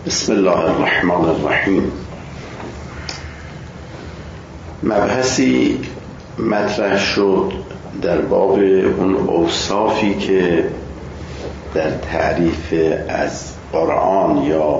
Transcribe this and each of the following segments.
بسم الله الرحمن الرحیم. مبحثی مطرح شد در باب اون اوصافی که در تعریف از قرآن یا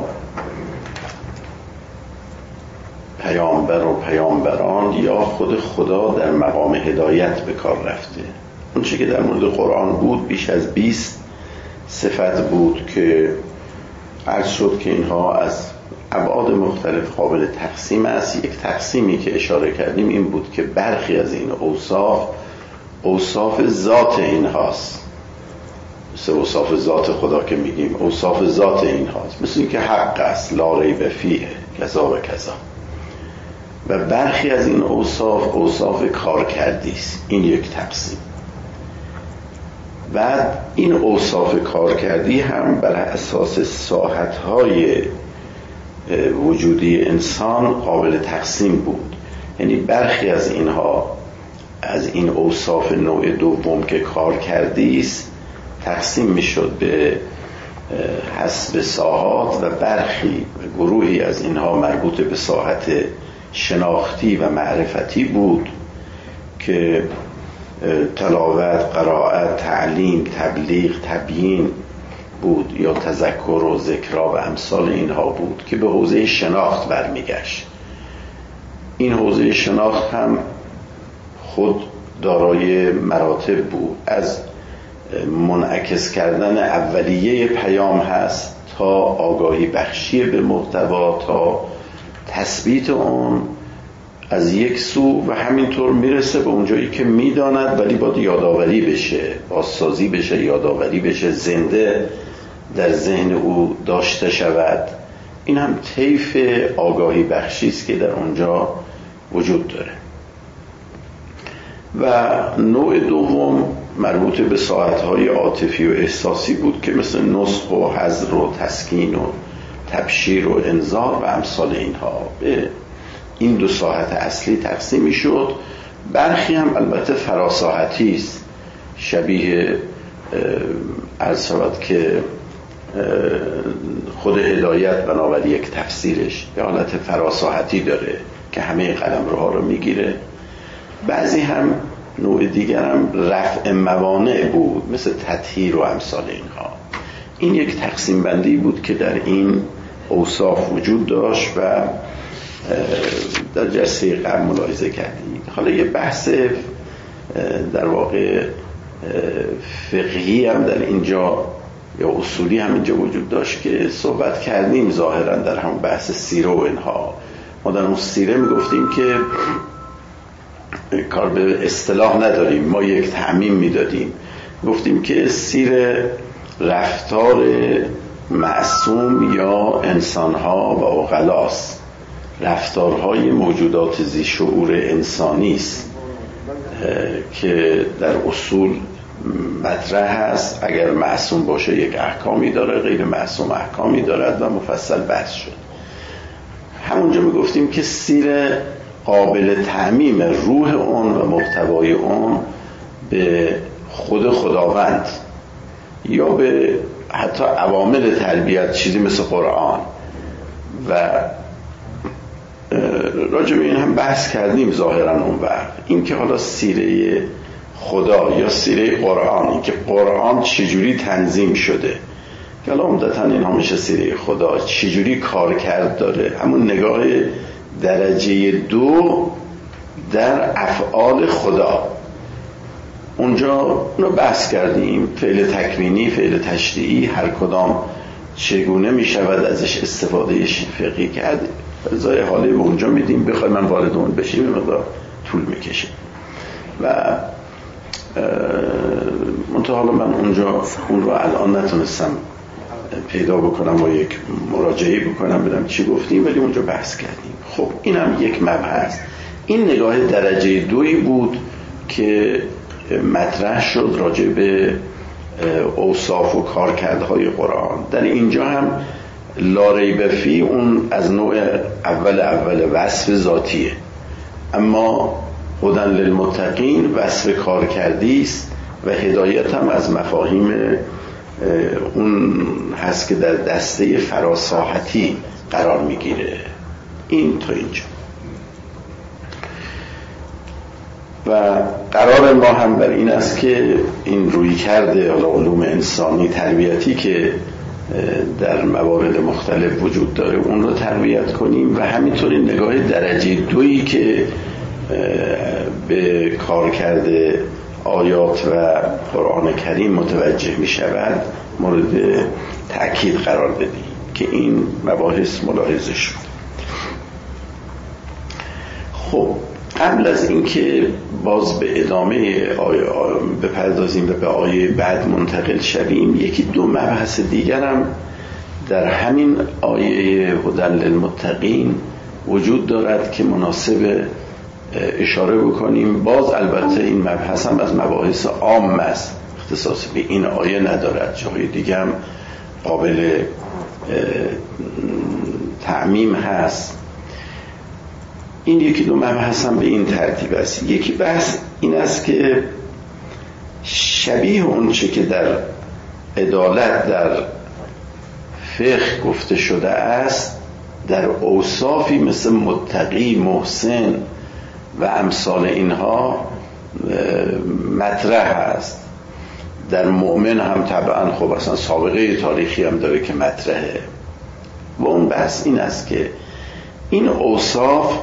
پیامبر و پیامبران یا خود خدا در مقام هدایت به کار رفته. اون چی که در مورد قرآن بود بیش از 20 صفت بود که عرض شد که اینها از ابعاد مختلف قابل تقسیم است. یک تقسیمی که اشاره کردیم این بود که برخی از این اوصاف ذات اینهاست، مثل اوصاف ذات خدا که میگیم اوصاف ذات اینهاست، مثل این که حق است، لا ریب فیه، کذا و کذا. و برخی از این اوصاف کارکردی است. این یک تقسیم. بعد این اوصاف کارکردی هم بر اساس ساحت‌های وجودی انسان قابل تقسیم بود. یعنی برخی از اینها، از این اوصاف نوع دوم که کارکردی است، تقسیم میشد به حسب ساحات و برخی گروهی از اینها مربوط به ساحت شناختی و معرفتی بود که تلاوت، قرائت، تعلیم، تبلیغ، تبیین بود، یا تذکر و ذکرا و امثال اینها بود که به حوزه شناخت برمیگشت. این حوزه شناخت هم خود دارای مراتب بود، از منعکس کردن اولیه پیام هست تا آگاهی بخشی به محتوا، تا تثبیت اون از یک سو و همینطور میرسه به اونجایی که میداند ولی باید یادآوری بشه، بازسازی بشه، یادآوری بشه، زنده در ذهن او داشته شود. این هم طیف آگاهی بخشی است که در اونجا وجود داره. و نوع دوم مربوط به ساعتهای عاطفی و احساسی بود که مثل نصح و حذر و تسکین و تبشیر و انذار و امثال اینها به این دو ساحت اصلی تقسیم می شد. برخی هم البته فراساحتی است، شبیه عرض شود که خود هدایت بنابراین یک تفسیرش به حالت فراساحتی داره که همه قلمروها رو میگیره. بعضی هم نوع دیگر هم رفع موانع بود، مثل تطهیر و امثال اینها. این یک تقسیم بندی بود که در این اوصاف وجود داشت و در جلسه قبل ملاحظه کردیم. حالا یه بحث در واقع فقهی هم در اینجا یا اصولی هم اینجا وجود داشت که صحبت کردیم ظاهرا در هم بحث سیره و اینها. ما در اون سیره میگفتیم که کار به اصطلاح نداریم، ما یک تعمیم میدادیم، گفتیم که سیره رفتار معصوم یا انسانها و عقلاست، رفتارهای موجودات ذی شعور انسانی است که در اصول مطرح هست. اگر معصوم باشه یک احکامی داره، غیر معصوم احکامی دارد و مفصل بحث شد. همونجا میگفتیم که سیر قابل تعمیم روح اون و محتوای اون به خود خداوند یا به حتی عوامل تربیت، چیزی مثل قرآن. و راجع به این هم بحث کردیم ظاهرا اون وقت. این که حالا سیره خدا یا سیره قرآن، این که قرآن چجوری تنظیم شده، که حالا عمدتاً اینها میشه سیره خدا، چجوری کار کرد داره، همون نگاه درجه 2 در افعال خدا. اونجا رو بحث کردیم، فعل تکوینی، فعل تشریعی، هر کدام چگونه میشود ازش استفاده فقهی کرد. ازای حالی به اونجا میدیم، بخوای من وارد اون بشیم مقدار طول میکشه. و منتها حالا من اونجا اون رو الان نتونستم پیدا بکنم و یک مراجعه بکنم بدم چی گفتیم، ولی اونجا بحث کردیم. خب اینم یک مبحث. این نگاه درجه 2 بود که مطرح شد راجع به اوصاف و کارکردهای قرآن. در اینجا هم لا ریب فی اون از نوع اول وصف ذاتیه، اما هدی للمتقین وصف کارکردی است و هدایت هم از مفاهیم اون هست که در دسته فراساحتی قرار میگیره. این تا اینجا. و قرار ما هم بر این است که این رویکرد علوم انسانی تربیتی که در موارد مختلف وجود داره اون رو تربیت کنیم و همینطور این نگاه درجه دویی که به کارکرد آیات و قرآن کریم متوجه می شود مورد تأکید قرار بدیم که این مباحث ملاحظه شد. خب قبل از اینکه باز به ادامه بپردازیم و به آیه بعد منتقل شویم، یکی دو مبحث دیگرم در همین آیه هدی للمتقین وجود دارد که مناسب اشاره بکنیم. باز البته این مبحث هم از مباحث عام است، اختصاص به این آیه ندارد، جای دیگه هم قابل تعمیم هست. این یکی دو مبحث هم به این ترتیب است. یکی بحث این است که شبیه اون چه که در عدالت در فقه گفته شده است در اوصافی مثل متقی، محسن و امثال اینها مطرح است. در مؤمن هم طبعا خب اصلا سابقه تاریخی هم داره که مطرحه. و اون بحث این است که این اوصاف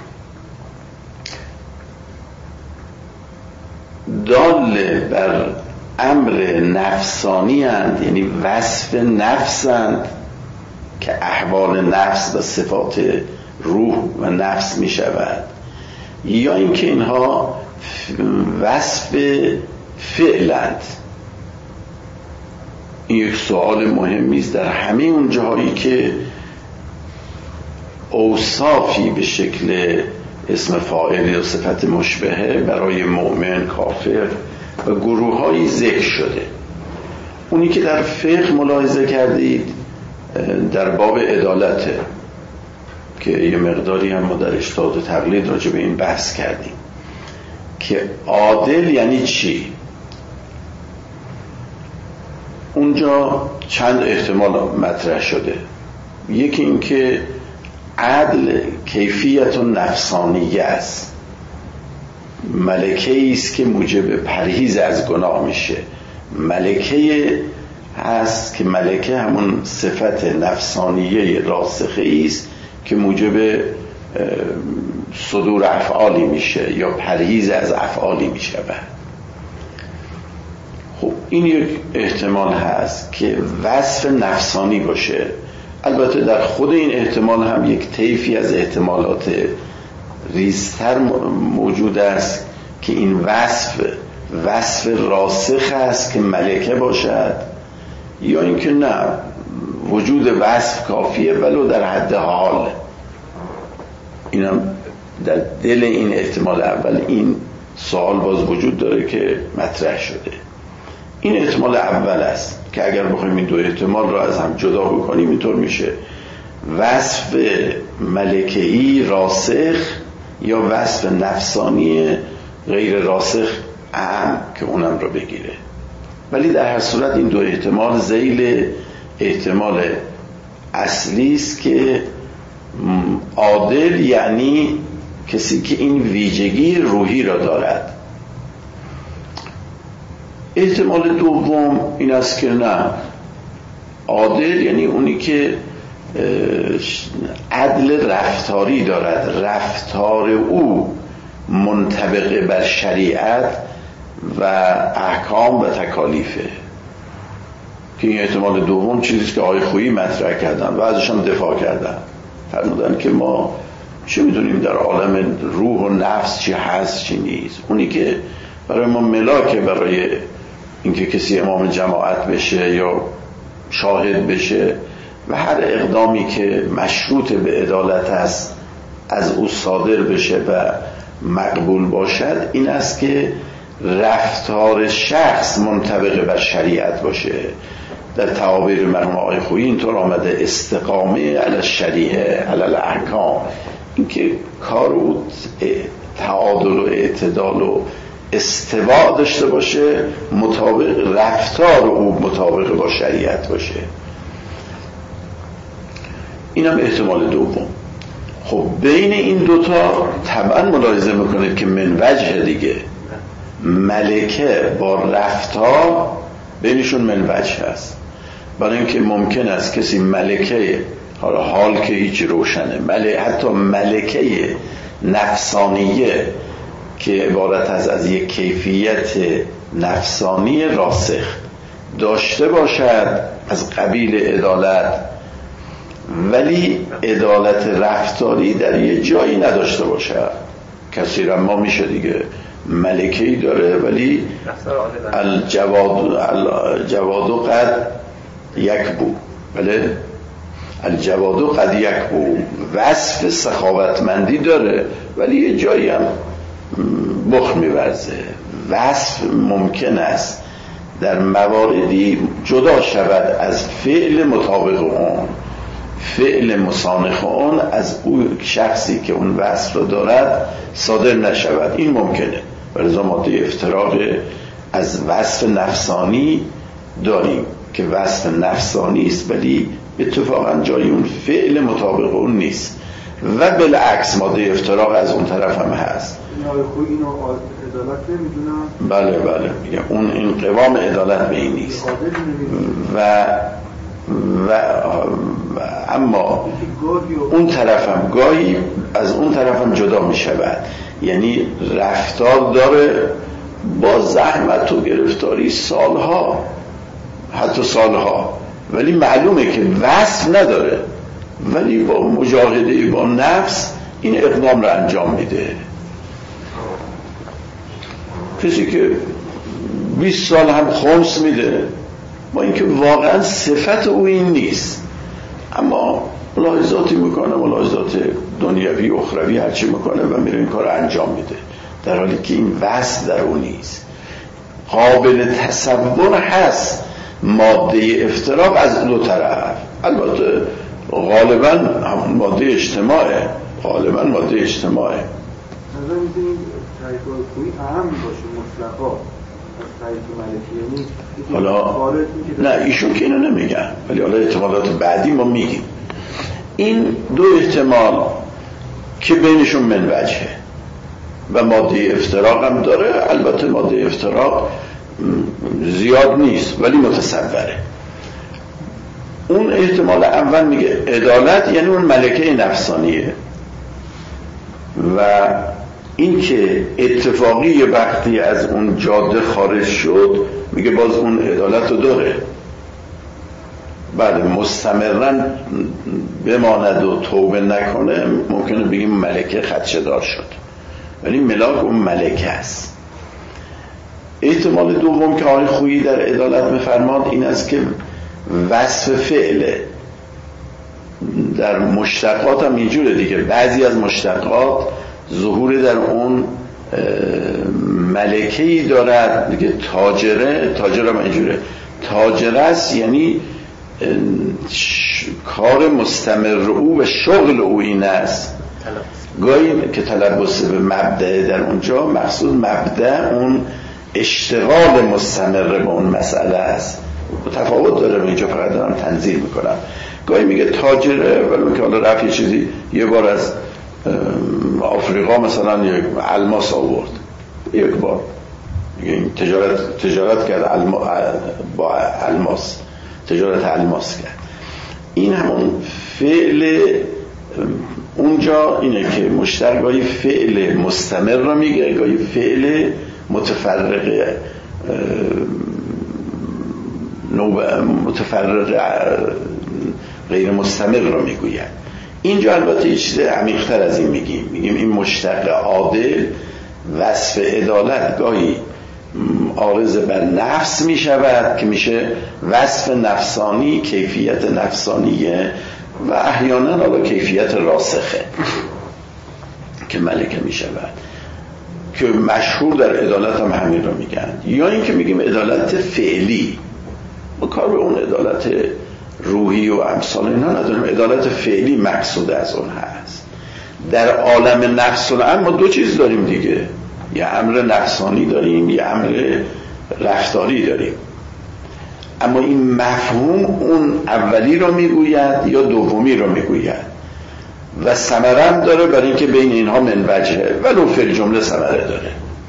دال بر امر نفسانی اند، یعنی وصف نفسند که احوال نفس و صفات روح و نفس می شود، یا اینکه اینها وصف فعلند. این یک سوال مهمی است در همه اون جاهایی که اوصافی به شکل اسم فاعل یا صفت مشبهه برای مؤمن، کافر و گروه‌هایی ذکر شده. اونی که در فقه ملاحظه کردید در باب عدالته که یه مقداری هم ما در اجتهاد و تقلید راجع به این بحث کردیم که عادل یعنی چی. اونجا چند احتمال مطرح شده. یکی این که عدل کیفیت نفسانیه است، ملکه است که موجب پرهیز از گناه میشه. ملکه هست که ملکه همون صفت نفسانیه راسخه است که موجب صدور افعالی میشه یا پرهیز از افعالی میشه. خب این یک احتمال هست که وصف نفسانی باشه. البته در خود این احتمال هم یک طیفی از احتمالات ریزتر موجود است که این وصف راسخ است که ملکه باشد، یا اینکه نه وجود وصف کافیه ولو در حد حال. اینم در دل این احتمال اول این سوال باز وجود داره که مطرح شده. این احتمال اول است که اگر بخوایم این دو احتمال را از هم جدا بکنیم اینطور میشه وصف ملکه‌ای راسخ یا وصف نفسانی غیر راسخ اعم که اونم را بگیره. ولی در هر صورت این دو احتمال ذیل احتمال اصلی است که عادل یعنی کسی که این ویژگی روحی را دارد. احتمال دوم این است که نه، عادل یعنی اونی که عدل رفتاری دارد، رفتار او منطبق بر شریعت و احکام و تکالیفه. که این احتمال دوم چیزی که آقای خویی مطرح کردن و ازش هم دفاع کردن، فرمودن که ما چه میدونیم در عالم روح و نفس چی هست چی نیست. اونی که برای ما ملاکه برای اینکه کسی امام جماعت بشه یا شاهد بشه و هر اقدامی که مشروط به عدالت است از او صادر بشه و مقبول باشد، این است که رفتار شخص منطبق بر شریعت باشه. در تعابیر مرحوم آقای خویی اینطور آمده استقامه علی الشریعه علی الاحکام، اینکه کار او تعادل و اعتدال و استواء داشته باشه، مطابق رفتار او مطابق با شریعت باشه. اینم احتمال دوم. خب بین این دوتا طبعا ملاحظه میکنید که من وجه دیگه ملکه با رفتار بینشون من وجه هست. برای اینکه ممکن است کسی ملکه حال که هیچ روشنه حتی ملکه نفسانیه که عبارت از یک کیفیت نفسانی راسخ داشته باشد از قبیل عدالت، ولی عدالت رفتاری در یه جایی نداشته باشد. کسی را ما میشه دیگه ملکه‌ای داره ولی الجواد قد یکبو، بله الجواد قد یکبو، وصف سخاوتمندی داره ولی یه جایی هم بخل می‌ورزه. وصف ممکن است در مواردی جدا شود از فعل مطابق اون، فعل مسانخ اون از اون شخصی که اون وصف رو دارد صادر نشود. این ممکنه. ولی ماده افتراق از وصف نفسانی داریم که وصف نفسانی است ولی اتفاقا جای اون فعل مطابق اون نیست، و بالعکس ماده افتراق از اون طرف هم هست. اینو عدالت نمیدونم. بله میگه اون این قوام عدالت به این نیست. و اما اون طرف هم گاهی از اون طرف هم جدا می شود، یعنی رفتار داره با زحمت و گرفتاری سالها، حتی سالها، ولی معلومه که وصف نداره، ولی با مجاهده با نفس این اقدام رو انجام میده. کسی که 20 سال هم خمس میده با اینکه واقعا صفت او این نیست، اما ملاحظاتی میکنه، ملاحظات دنیوی اخروی هرچی میکنه و میره این کار انجام میده، در حالی که این وصف در اون نیست. قابل تصور هست ماده افتراق از دو طرف، البته غالبا همون ماده اجتماعه، غالبا ماده اجتماعه. نظر میدونید طریقه خویی اهم باشه مطلقا از طریق ملکی، یعنی حالا نه ایشون که اینو نمیگن، ولی حالا احتمالات بعدی ما میگیم. این دو احتمال که بینشون من وجهه و ماده افتراق هم داره، البته ماده افتراق زیاد نیست ولی متصوره. اون احتمال اول میگه عدالت یعنی اون ملکه نفسانیه، و این که اتفاقی وقتی از اون جاده خارج شد میگه باز اون عدالت رو داره. بله مستمرن بماند و توبه نکنه ممکنه بگیم ملکه خدشه دار شد، ولی ملاک اون ملکه است. احتمال دوم که آقای خویی در عدالت میفرماد این است که وصف فعله. در مشتقات هم اینجوره دیگه، بعضی از مشتقات ظهور در اون ملکه‌ای دارد دیگه. تاجر هم اینجوره، تاجر است یعنی کار مستمر او و شغل او این است. گاهی که تلبس به مبدأ در اونجا مقصود مبدأ اون اشتغال مستمر به اون مسئله است. تفاوت داره، اینجا فقط دارم تنظیر میکنم. گاهی میگه تاجره ولی که حالا رفت یه چیزی یه بار از آفریقا مثلا یک الماس آورد، یک بار میگه این تجارت کرد با الماس، تجارت الماس کرد. این همون فعل اونجا اینه که مشترک گاهی فعل مستمر رو میگه، گاهی فعل متفرق غیر مستمر رو میگوید. اینجا البته یه چیز عمیق‌تر از این میگیم این مشتق عادل وصف عدالت گاهی عارض بر نفس میشود که میشه وصف نفسانی، کیفیت نفسانیه، و احیانا حالا کیفیت راسخه که ملکه میشود، که مشهور در عدالت هم همین رو میگن. یا این که میگیم عدالت فعلی، ما کار به اون عدالت روحی و امثال اینا نداریم، عدالت فعلی مقصود از اون هست. در عالم نفس الامر ما دو چیز داریم دیگه، یه امر نفسانی داریم، یه امر رفتاری داریم. اما این مفهوم اون اولی رو میگوید یا دومی رو میگوید و ثمره هم داره برای اینکه بین اینها من وجهه، ولو فی جمله ثمره داره.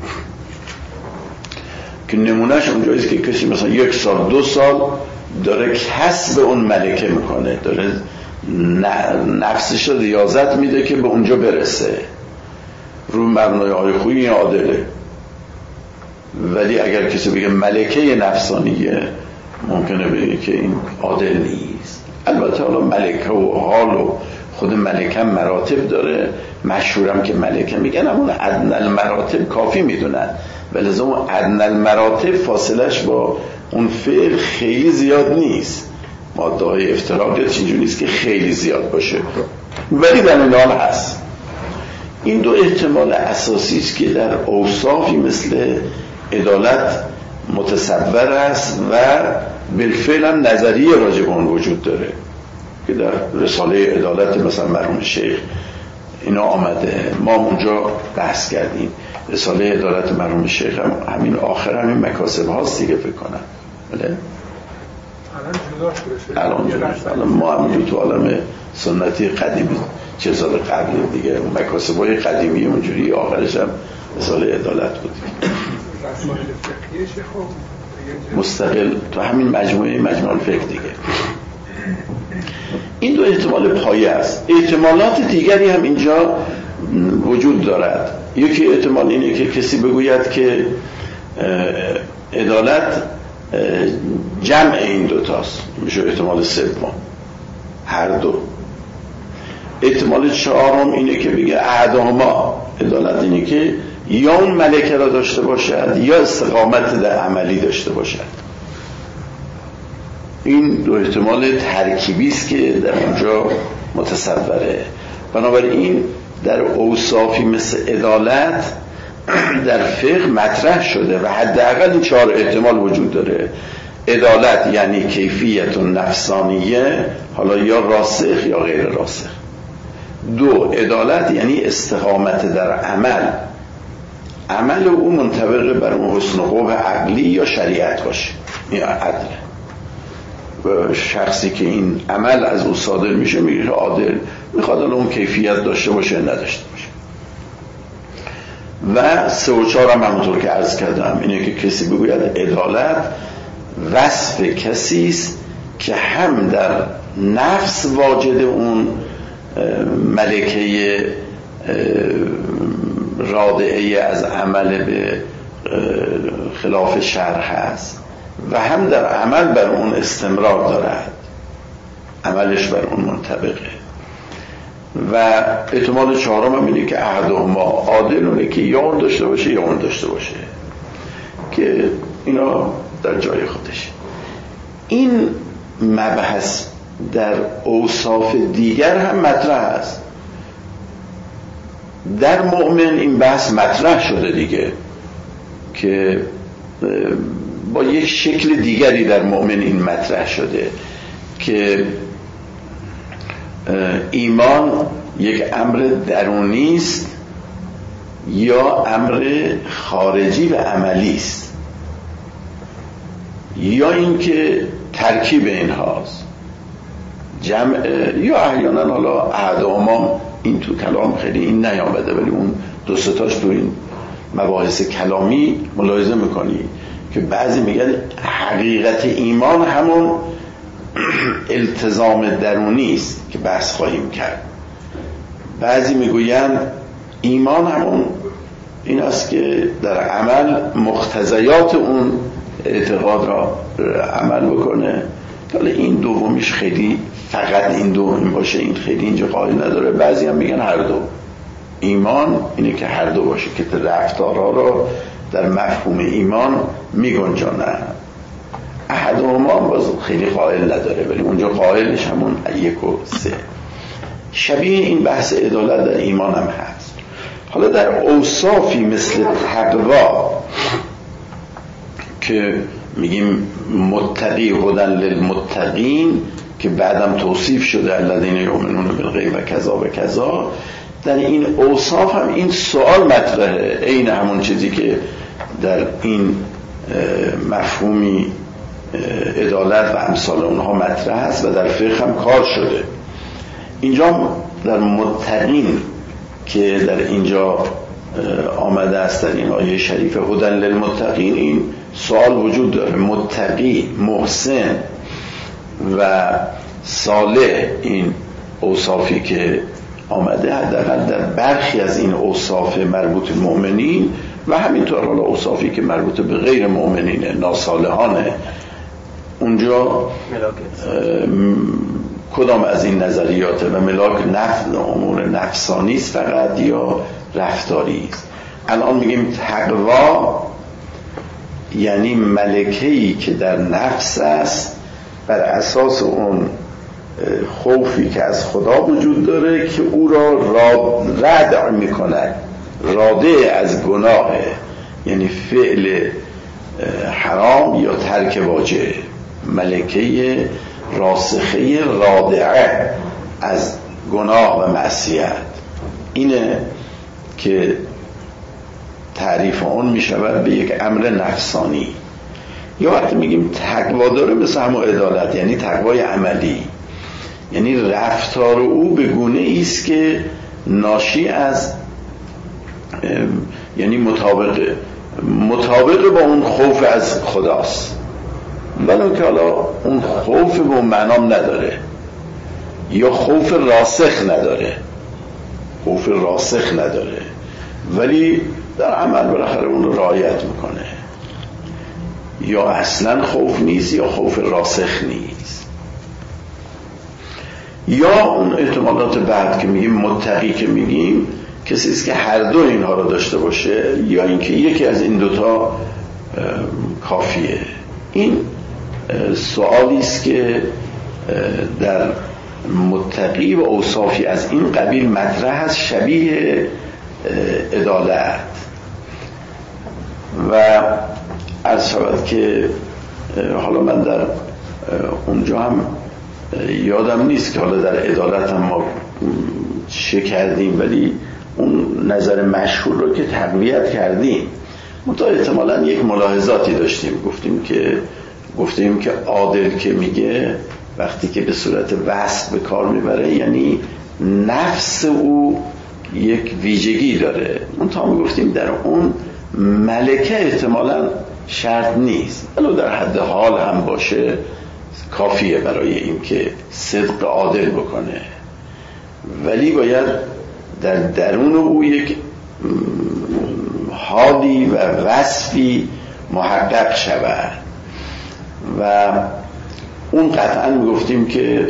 که نمونهش اونجاییست که کسی مثلا 1 سال 2 سال داره کسب اون ملکه میکنه، داره نفسش رو ریاضت میده که به اونجا برسه، رو مبنای های خوبی عادله. ولی اگر کسی بگه ملکه نفسانیه، ممکنه بگه که این عادل نیست. البته حالا ملکه و حال و خود ملکه هم مراتب داره، مشهورم که ملکه میگن اون ادنی المراتب کافی میدونن، ولی اون ادنی المراتب فاصلش با اون فعل خیلی زیاد نیست. ماده های افتراقیت اینجوری نیست که خیلی زیاد باشه، ولی در این حال هست. این دو احتمال اساسی است که در اوصافی مثل عدالت متصور است و بالفعل هم نظریه راجع به اون وجود داره که در رساله عدالت مثلا مرحوم شیخ اینا آمده، ما اونجا بحث کردیم. رساله عدالت مرحوم شیخ هم همین آخر همین مکاسب هاست دیگه فکر کنم. بله؟ الان ما هم تو عالم سنتی قدیمی 40 سال قبل دیگه مکاسب های قدیمی اونجوری، آخرش هم رساله عدالت بود مستقل تو همین مجموعه الفقه دیگه. این دو احتمال پایه است. احتمالات دیگری هم اینجا وجود دارد. یکی احتمال اینه که کسی بگوید که عدالت جمع این دوتاست، میشه احتمال سوم، هر دو. احتمال چهارم اینه که بگه احدهما، عدالت اینه که یا اون ملکه را داشته باشد یا استقامت در عملی داشته باشد. این دو احتمال ترکیبی است که در اونجا متصوره. بنابراین در اوصافی مثل عدالت در فقه مطرح شده و حداقل این 4 احتمال وجود داره. عدالت یعنی کیفیت نفسانیه، حالا یا راسخ یا غیر راسخ. 2 عدالت یعنی استقامت در عمل او منطبق بر اون حسن و قبح عقلی یا شریعت باشه یا عدل. و شخصی که این عمل از او صادر میشه میگه عادل، میخواد اون کیفیت داشته باشه نداشته باشه. و 3 و 4 هم همونطور که عرض کردم اینه که کسی بگوید عدالت وصف کسی است که هم در نفس واجد اون ملکه رادعه از عمل به خلاف شرع هست و هم در عمل بر اون استمرار دارد، عملش بر اون منطبقه. و احتمال 4 هم اینه که احدهما، عادل اونه که یا اون داشته باشه یا اون داشته باشه، که اینا در جای خودش. این مبحث در اوصاف دیگر هم مطرح است. در مؤمن این بحث مطرح شده دیگه که با یک شکل دیگری در مؤمن این مطرح شده که ایمان یک امر درونی است یا امر خارجی و عملی است، یا اینکه ترکیب اینهاست، جمع، یا احیانا حالا احدهما. این تو کلام خیلی این نیامده، ولی اون 2 تاش تو این مباحث کلامی ملاحظه میکنی که بعضی میگن حقیقت ایمان همون التزام درونی است که بحث خواهیم کرد. بعضی میگوین ایمان همون این است که در عمل مقتضیات اون اعتقاد را عمل بکنه. حالا این دومیش خیلی فقط این دوم باشه، این خیلی اینجا قائل نداره. بعضی هم میگن هر دو. ایمان اینه که هر دو باشه، که رفتارها را در مفهوم ایمان میگنجانه. احدهما باز خیلی قائل نداره، ولی اونجا قائلش همون 1 و 3. شبیه این بحث عدالت در ایمان هم هست. حالا در اوصافی مثل تقوا که میگیم متقی هدن للمتقین که بعدم توصیف شده الذین یؤمنون بالغیب و کذا و کذا، در این اوصاف هم این سوال مطرحه، عین همون چیزی که در این مفهومی عدالت و امثال اونها مطرح است و در فقه هم کار شده. اینجا در متقین که در اینجا آمده است در این آیه شریف هدی للمتقین، این سوال وجود داره. متقی، محسن و صالح، این اوصافی که آمده حداقل در برخی از این اوصاف مربوط به مؤمنین و همینطور حالا اوصافی که مربوط به غیر مؤمنین ناصالحانه، اونجا کدام از این نظریات و ملاک امور نفسانی است فقط یا رفتاری است؟ الان میگیم تقوا یعنی ملکه‌ای که در نفس است، بر اساس اون خوفی که از خدا وجود داره که او را ردع میکنه، راده از گناه، یعنی فعل حرام یا ترک واجب، ملکه راسخه رادعه از گناه و معصیت. اینه که تعریف اون میشود به یک امر نفسانی. یا وقتی میگیم تقوا داره مثل همون عدالت، یعنی تقوای عملی، یعنی رفتار او به گونه ایست که ناشی از یعنی مطابق با اون خوف از خداست، ولی که حالا اون خوف به اون معنام نداره یا خوف راسخ نداره، ولی در عمل بالاخره اون رو رعایت میکنه. یا اصلا خوف نیست یا خوف راسخ نیست. یا اون احتمالات بعد که میگیم متقی که میگیم کسی است که هر دو اینها رو داشته باشه، یا اینکه یکی از این دوتا کافیه. این سوالی است که در متقی و اوصافی از این قبیل مطرح است، شبیه عدالت. و عرض شود که حالا من در اونجا هم یادم نیست که حالا در عدالت هم ما چه کردیم، ولی اون نظر مشهور رو که تقویت کردیم، منتها احتمالاً یک ملاحظاتی داشتیم. گفتیم که عادل که میگه وقتی که به صورت وصف به کار میبره، یعنی نفس او یک ویژگی داره. منتها گفتیم در اون ملکه احتمالاً شرط نیست، ولی در حد حال هم باشه کافیه برای این که صدق عادل بکنه، ولی باید در درون او یک حالی و وصفی محقق شود. و اون قطعا گفتیم که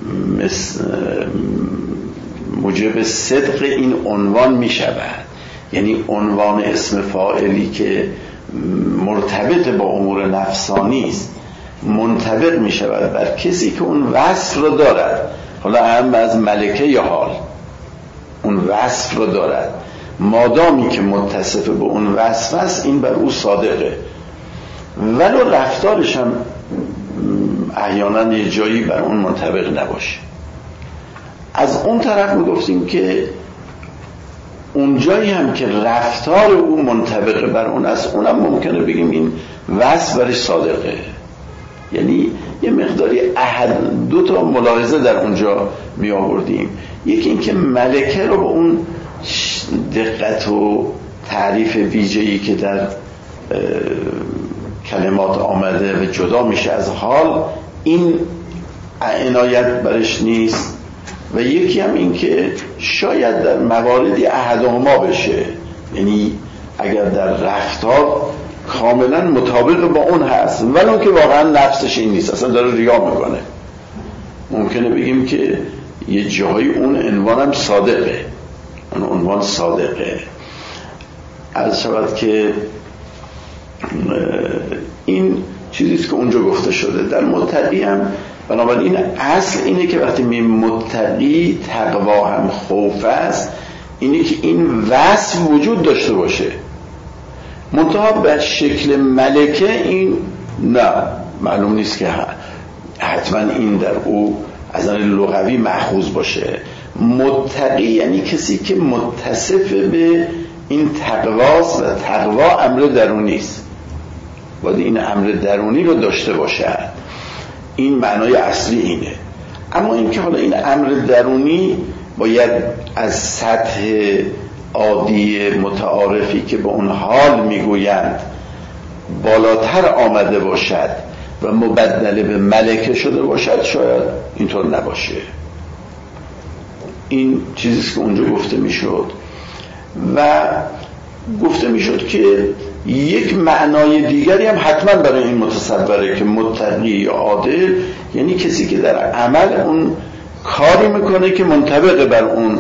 موجب صدق این عنوان می شود، یعنی عنوان اسم فاعلی که مرتبط با امور نفسانی است منطبق می شود بر کسی که اون وصف رو دارد، حالا اهم از ملکه یا حال اون وصف رو دارد. مادامی که متصف به اون وصف است، این بر او صادقه، ولو رفتارش هم احیانا یه جایی بر اون منطبق نباشه. از اون طرف میگفتیم که اون جایی هم که رفتار او منطبق بر اون است، اونم ممکنه بگیم این وصف برش صادقه. یعنی یه مقداری دو تا ملاحظه در اونجا می آوردیم. یکی این که ملکه رو به اون دقت و تعریف ویژه‌ای که در کلمات آمده و جدا میشه از حال، این عنایت برش نیست. و یکی هم این که شاید در مواردی احدهما بشه، یعنی اگر در رفتار کاملا مطابق با اون هست ولو که واقعا نفسش این نیست، اصلا داره ریا میکنه، ممکنه بگیم که یه جایی اون عنوانم صادقه، اون عنوان صادقه. عرض شود که این چیزیست که اونجا گفته شده. در متقی هم بنابراین اصل اینه که وقتی می متقی تقوا هم خوف است، اینه که این وصف وجود داشته باشه، منتها به شکل ملکه این نه، معلوم نیست که حتما این در او از نظر لغوی مأخوذ باشه، متقی یعنی کسی که متصف به این تقواست و تقوا امر درونی است، باید این امر درونی رو داشته باشد. این معنای اصلی اینه. اما اینکه حالا این امر درونی باید از سطح عادی متعارفی که به اون حال میگویند بالاتر آمده باشد و مبدل به ملکه شده باشد، شاید اینطور نباشه. این چیزیست که اونجا گفته میشد و گفته میشد که یک معنای دیگری هم حتما برای این متصوره که متقی یا عادل یعنی کسی که در عمل اون کاری میکنه که منطبق بر اون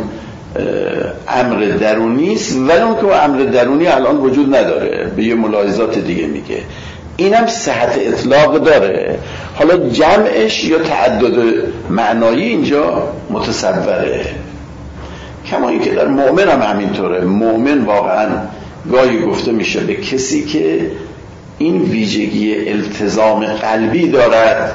امر درونی است، ولی اون که امر درونی الان وجود نداره، به یه ملاحظات دیگه میگه. اینم صحت اطلاق داره. حالا جمعش یا تعدد معنایی اینجا متصوره. کما این که در مؤمن هم همینطوره. مؤمن واقعا گاهی گفته میشه به کسی که این ویژگی التزام قلبی دارد،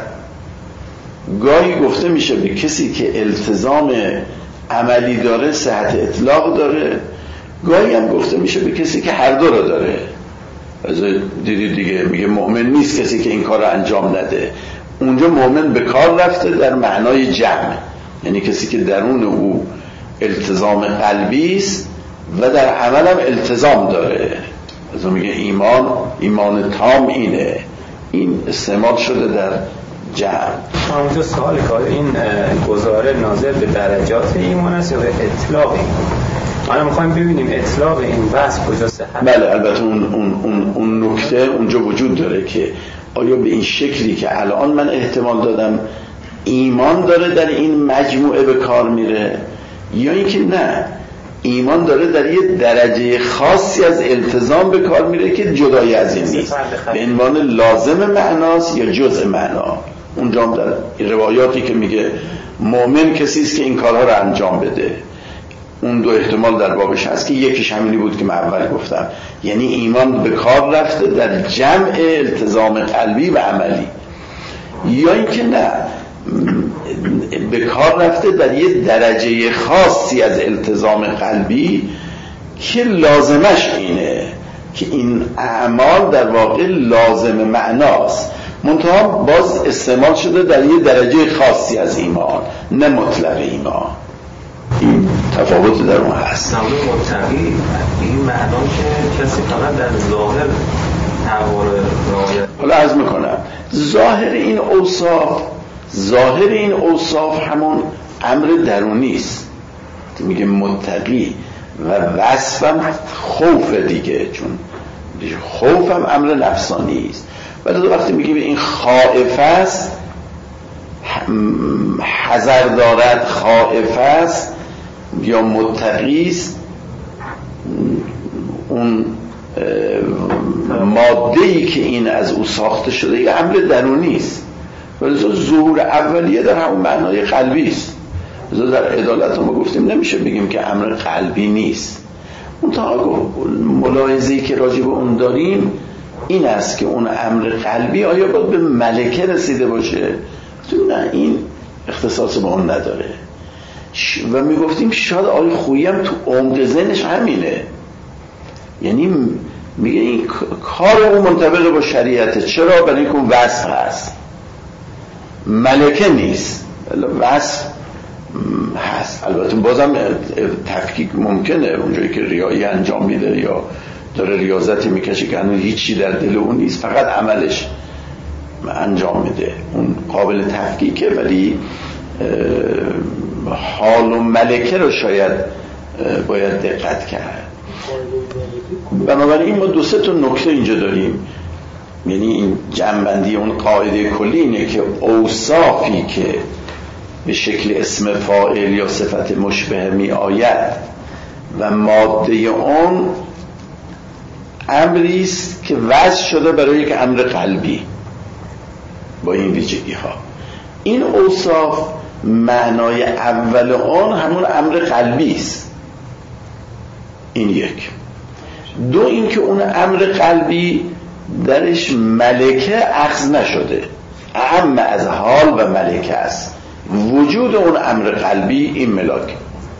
گاهی گفته میشه به کسی که التزام عملی داره، صحت اطلاق داره، گاهی هم گفته میشه به کسی که هر دو رو داره. از دیدید دیگه میگه مؤمن نیست کسی که این کار رو انجام نده. اونجا مؤمن به کار رفته در معنای جمع، یعنی کسی که درون او التزام قلبی است و در عمل هم التزام داره. از میگه ایمان تام اینه. این استعمال شده در جمع. اونجا سوال که این گزاره ناظر به درجات ایمان است یا به اطلاق ایمان؟ ما میخوایم ببینیم اطلاق این وصف کجا صحت. بله البته اون نکته اونجا وجود داره که آیا به این شکلی که الان من احتمال دادم ایمان داره در این مجموعه به کار میره، یا اینکه نه ایمان داره در یه درجه خاصی از التزام به کار میره که جدای از این نیست، به عنوان لازم معناست یا جزء معنا. اونجا هم در روایاتی که میگه مؤمن کسی است که این کارها رو انجام بده، اون دو احتمال در بابش هست که یکیش همینی بود که من اول گفتم، یعنی ایمان به کار رفته در جمع التزام قلبی و عملی، یا اینکه نه به کار رفته در یه درجه خاصی از التزام قلبی که لازمش اینه که این اعمال در واقع لازم معناست، منتها باز استعمال شده در یه درجه خاصی از ایمان، نه مطلق ایمان. این تفاوت در اون هست. نام متقی این معنا که کسی فقط در ظاهر تقوا رو رعایت. حالا عرض میکنم ظاهر این اوصاف همون امر درونی است. میگه متقی و وصفم خوف دیگه، چون خوفم امر نفسانی است. ولی وقتی میگه این خائف است، حذر دارد، خائف است یا متقی است، اون ماده‌ای که این از او ساخته شده یه امر درونی است، ولی ظهور اولیه در همون معنای قلبی است. در عدالت ما گفتیم نمیشه بگیم که امر قلبی نیست. منتها ملاحظه‌ای که راجع به اون داریم این است که اون امر قلبی آیا باید به ملکه رسیده باشه؟ نه، این اختصاص با اون نداره. و میگفتیم شاید آقای خویی هم تو عمق ذهنش همینه، یعنی میگه این کار اون منطبق با شریعته. چرا؟ برای اینکه اون وصف هست، ملکه نیست، وصف هست. البته بازم تفکیک ممکنه، اونجایی که ریایی انجام میده یا داره ریاضتی میکشه که هنوز هیچی در دل اون نیست، فقط عملش انجام میده، اون قابل تفکیکه. ولی حال و ملکه رو شاید باید دقت کرد. بنابراین ما دو سه تا نکته اینجا داریم، یعنی این جمع‌بندی اون قاعده کلی اینه که اوصافی که به شکل اسم فاعل یا صفت مشبه می آید و ماده اون امری است که وضع شده برای یک امر قلبی با این ویژگی ها. این اوصاف معنای اول آن همون امر قلبی است. این یک. دو، این که اون امر قلبی درش ملکه اخذ نشده، اعم از حال و ملکه است، وجود اون امر قلبی این ملاک.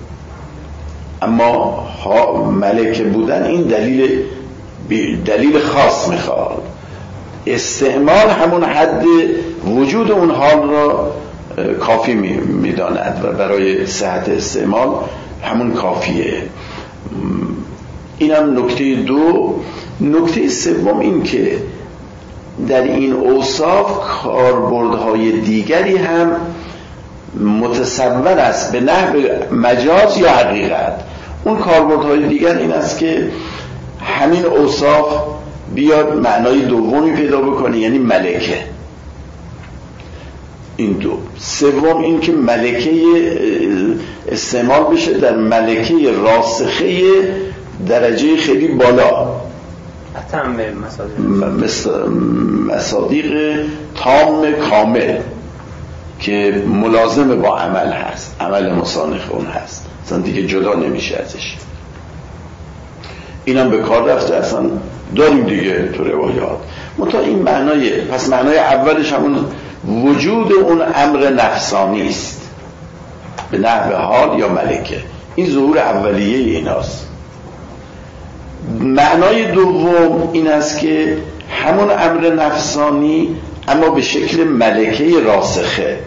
اما ملکه بودن این دلیل خاص میخواد. استعمال همون حد وجود اون حال را کافی میداند و برای صحت استعمال همون کافیه. اینم نکته دو. نکته سوم این که در این اوصاف کاربردهای دیگری هم متصور است به نحو مجاز یا حقیقت. اون کاربردهای دیگر این است که همین اوصاف بیاد معنای دومی پیدا بکنه، یعنی ملکه. این دو. سوم این که ملکه استعمال بشه در ملکه راسخه درجه خیلی بالا، مصادیق تام کامل که ملازم با عمل هست، عمل مسانخ اون هست، اصلا دیگه جدا نمیشه ازش. اینم به کار رفته، اصلا داریم دیگه تو روایات. منتها این معنای اولش همون وجود اون امر نفسانی است به نحو حال یا ملکه. این ظهور اولیه ایناست. معنای دوم این است که همون امر نفسانی اما به شکل ملکه راسخه.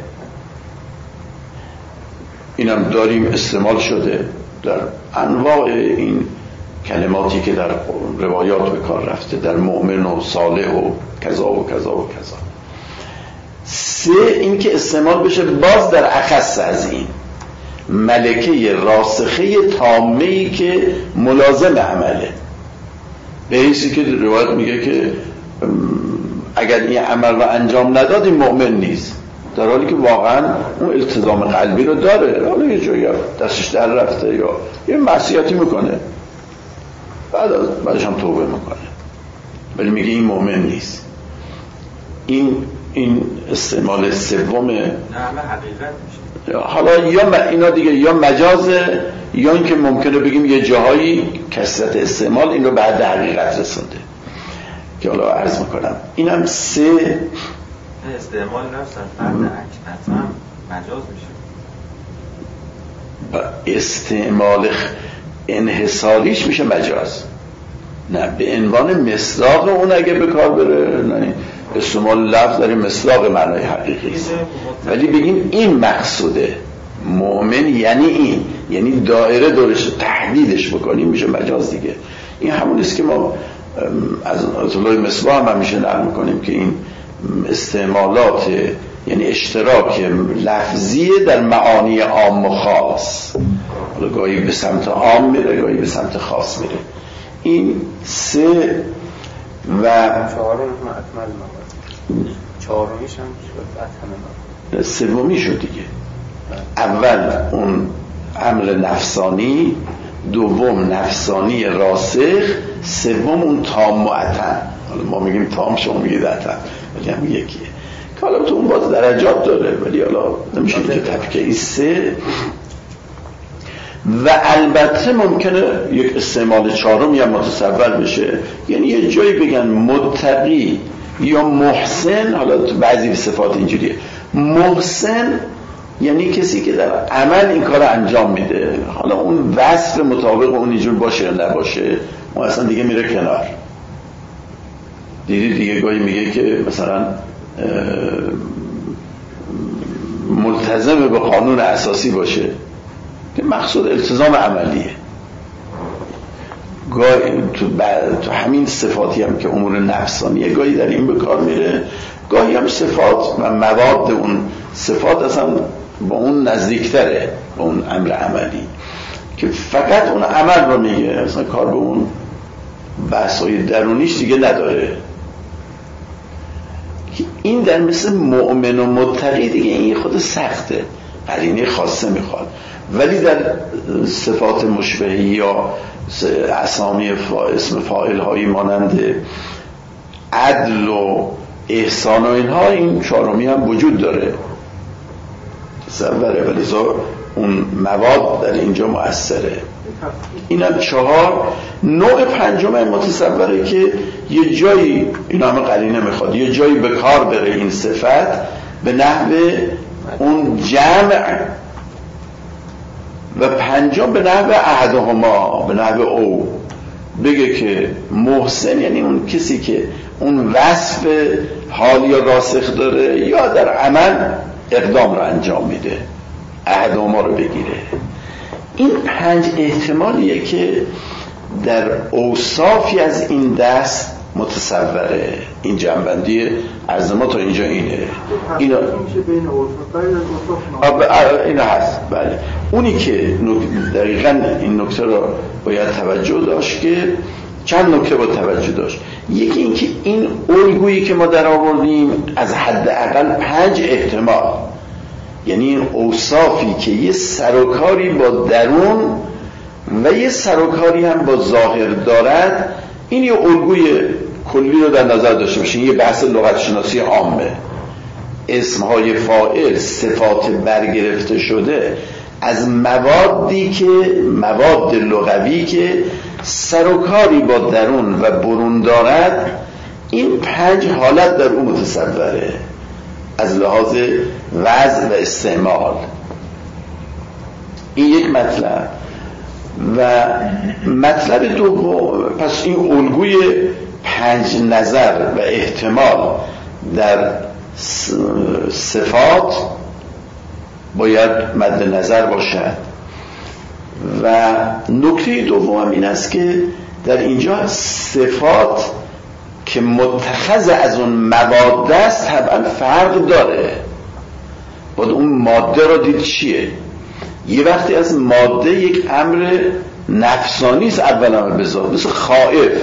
اینم داریم استعمال شده در انواع این کلماتی که در روایات به کار رفته، در مؤمن و صالح و کذا و کذا و کذا. سه، این که استعمال بشه باز در اخص از این ملکه راسخه تامه‌ای که ملازم عمله، به حیثی که روایت میگه که اگر این عمل رو انجام نداد این مؤمن نیست، در حالی که واقعا اون التزام قلبی رو داره، حالا یه جایی دستش در رفته یا یه معصیتی میکنه بعدش هم توبه میکنه، ولی میگه این مؤمن نیست. این استعمال سومه. نه حقیقت میشه. حالا یا اینا دیگه یا مجازه یا اینکه ممکنه بگیم یه جاهایی کثرت استعمال این رو بعد حقیقت رسونده که حالا عرض میکنم. اینم سه. استعمال نفس در فرد حقیقت هم مجاز میشه. استعمال انحصاریش میشه مجاز، نه به عنوان مصداق اون اگه به کار بره، نه استعمال لفظ داره مصداق معنای حقیقی است. ولی بگیم این مقصوده مؤمن یعنی این، یعنی دایره دورش تحدیدش بکنیم میشه مجاز دیگه. این همون است که ما از علای مصباح هم همیشه نقل میکنیم که این استعمالات یعنی اشتراک لفظی در معانی عام و خاص، گاهی به سمت عام میره گاهی به سمت خاص میره. این سه و چهارمیش هم شد سومی شد دیگه. اول اون امر نفسانی، دوم نفسانی راسخ، سوم اون تام و اتم. حالا ما میگیم تام، شما میگید اتم، ولی هم یکیه که حالا تو اون باز درجات داره، ولی حالا نمیشه که طبقه این سه. و البته ممکنه یک استعمال چهارمی هم متصور بشه، یعنی یه جایی بگن متقی یا محسن. حالا تو بعضی صفات اینجوریه، محسن یعنی کسی که در عمل این کار انجام میده، حالا اون وصف مطابق اون اینجور باشه یا نباشه اون اصلا دیگه میره کنار. دیگه گاهی میگه که مثلا ملتزم به قانون اساسی باشه که مقصود التزام عملیه. گاهی تو همین صفاتی هم که امور نفسانیه گاهی در این به کار میره، گاهی هم صفات و مواد اون صفات اصلا با اون نزدیکتره، با اون امر عملی که فقط اون عمل رو میگه، اصلا کار به اون بحثای درونیش دیگه نداره. این در مثل مؤمن و متقی دیگه این خود سخته، قرینه خاصه میخواد. ولی در صفات مشبهی یا اسامی اسم فاعل هایی مانند عدل و احسان و اینها، این چهارمی هم وجود داره تصوره، ولی اون مواد در اینجا مؤثره. این هم چهار. نوع پنجم متصوره که یه جایی، این همه قرینه میخواد، یه جایی به کار بره این صفت به نحو اون جمع، و پنجم به نحو احدهما، به نحو او، بگه که محسن یعنی اون کسی که اون وصف حال یا راسخ داره یا در عمل اقدام رو انجام میده، احدهما رو بگیره. این 5 احتمالیه که در اوصافی از این دست متصوره. این جنبندی عرض ما تا اینجا اینه. اینا اینا هست. بله، اونی که دقیقاً این نکته رو باید توجه داشت که چند نکته باید توجه داشت. یکی این که این الگویی که ما در آوردیم از حداقل 5 احتمال، یعنی این اوصافی که یه سروکاری با درون و یه سروکاری هم با ظاهر دارد، این یه الگوی کلی رو در نظر داشته باشین. یه بحث لغت شناسی عامه. اسمهای فاعل صفات برگرفته شده از موادی که مواد لغوی که سروکاری با درون و برون دارد، این 5 حالت در اون متصوره از لحاظ وضع و استعمال. این یک مطلب. و مطلب دوم، پس این الگوی 5 نظر و احتمال در صفات باید مد نظر باشد. و نکته دوم این است که در اینجا صفات که متخذ از اون مواد است طبعا فرق داره. باید اون ماده را دید چیه. یه وقتی از ماده یک امر نفسانی است اولا بذار، مثل خائف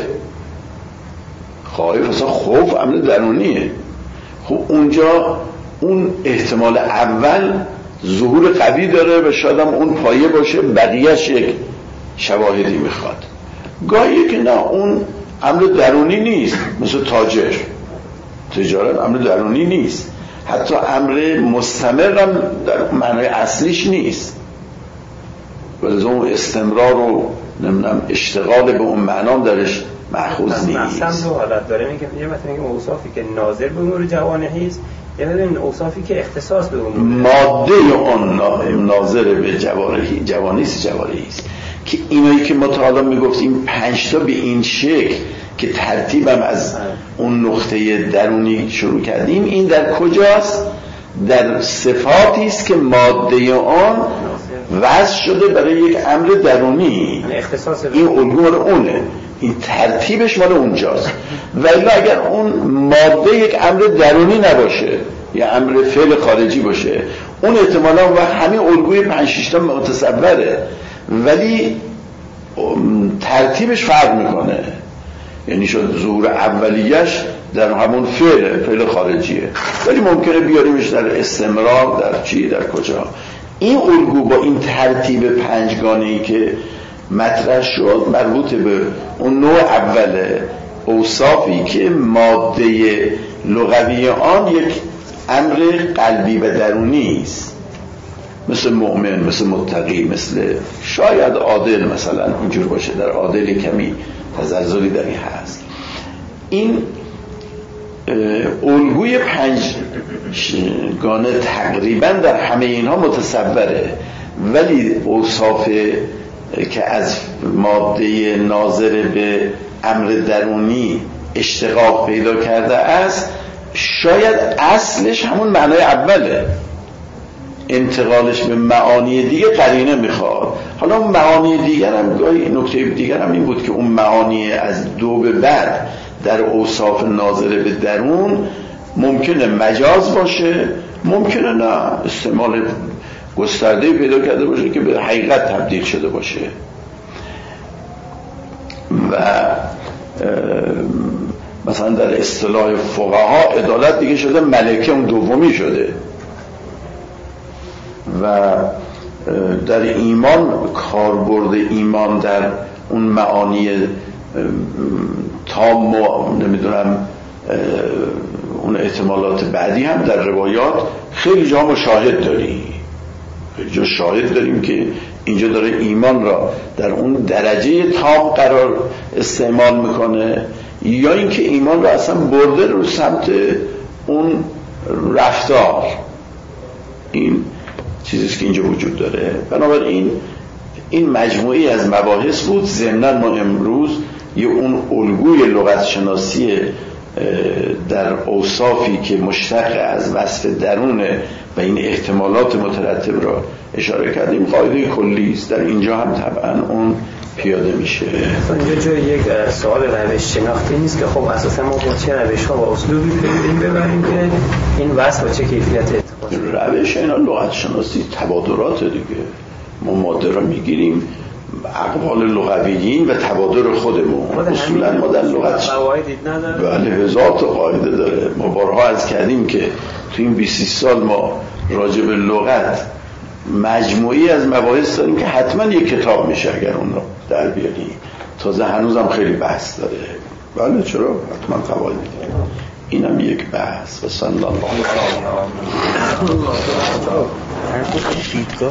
اصلا خوف امر درونیه. خب اونجا اون احتمال اول ظهور قوی داره و شاید هم اون پایه باشه، بقیهش یک شواهدی میخواد. گاهی که نه، اون امر درونی نیست، مثل تجارت امر درونی نیست، حتی امر مستمر هم در معنای اصلیش نیست، ولی اون استمرار و نمیدونم اشتغال به اون معنام درش مأخوذ نیست. مثلا دو حالت داره، میگه یه مثلا میگه اوصافی که ناظر به امور جوانحی است، یه ببین اوصافی که اختصاص به امور ماده اون ناظر به جوانحی است که اینایی که ما تا حالا میگفتیم 5 تا به این شکل که ترتیبم از اون نقطه درونی شروع کردیم، این در کجاست؟ در صفاتی است که ماده آن وضع شده برای یک امر درونی. این الگو مال اونه، این ترتیبش مال اونجاست. ولی اگر اون ماده یک امر درونی نباشه یا امر فعل خارجی باشه، اون احتمالا اون وقت همین الگوی 5-6 تا متصوره، ولی ترتیبش فرق میکنه. یعنی شد ظهور اولیش در همون فعل خارجیه، ولی ممکنه بیاریمش در استمرار، در چی، در کجا. این الگو با این ترتیب 5 گانه‌ای که مطرح شد مربوط به اون نوع اوله، اوصافی که ماده لغوی آن یک امر قلبی و درونی است، مثل مؤمن، مثل متقی، مثل شاید عادل، مثلا اینجور باشه. در عادل کمی تزلزلی در این هست. این الگوی 5 گانه تقریبا در همه اینها متصوره، ولی اوصاف که از ماده ناظر به امر درونی اشتقاق پیدا کرده است، شاید اصلش همون معنای اوله، انتقالش به معانی دیگه قرینه میخواد. حالا اون معانی دیگر هم گاهی نکته دیگر هم این بود که اون معانی از 2 به بعد در اوصاف ناظر به درون ممکنه مجاز باشه، ممکنه نه استعمال گسترده پیدا کرده باشه که به حقیقت تبدیل شده باشه. و مثلا در اصطلاح فقها عدالت دیگه شده ملکه، اون دومی شده. و در ایمان، کاربرد ایمان در اون معانی تام و نمیدونم اون احتمالات بعدی هم در روایات خیلی جا مشاهد داریم، خیلی جا شاهد داریم که اینجا داره ایمان را در اون درجه تام قرار استعمال میکنه، یا اینکه ایمان را اصلا برده رو سمت اون رفتار. این چیزیست که اینجا وجود داره. بنابراین این مجموعی از مباحث بود. ضمناً ما امروز یه اون الگوی لغت شناسی در اوصافی که مشتق از وصف درونه و این احتمالات مترتب را اشاره کردیم قاعده کلی است. در اینجا هم طبعا اون پیاده میشه. اینجا جای یک سوال روش شناختی نیست که خب اساسا ما با چه روش ها و اسلوبی ببریم که این وصف با چه کیفیت اتخاذ روش اینا لغت شناسی تبادرات دیگه. ما ماده را میگیریم اقوال لغویین و تبادر خودمون. اصولا ما در لغت قواعدی نداره. بله هزار تا قاعده داره. ما بارها عرض کردیم که تو این 20 سال ما راجع به لغت مجموعی از مباحث داریم که حتما یک کتاب میشه اگر اون رو در بیاریم. تازه هنوزم خیلی بحث داره. بله چرا؟ حتما قواعد داره. اینم یک بحث. و صلی الله علیه و آله.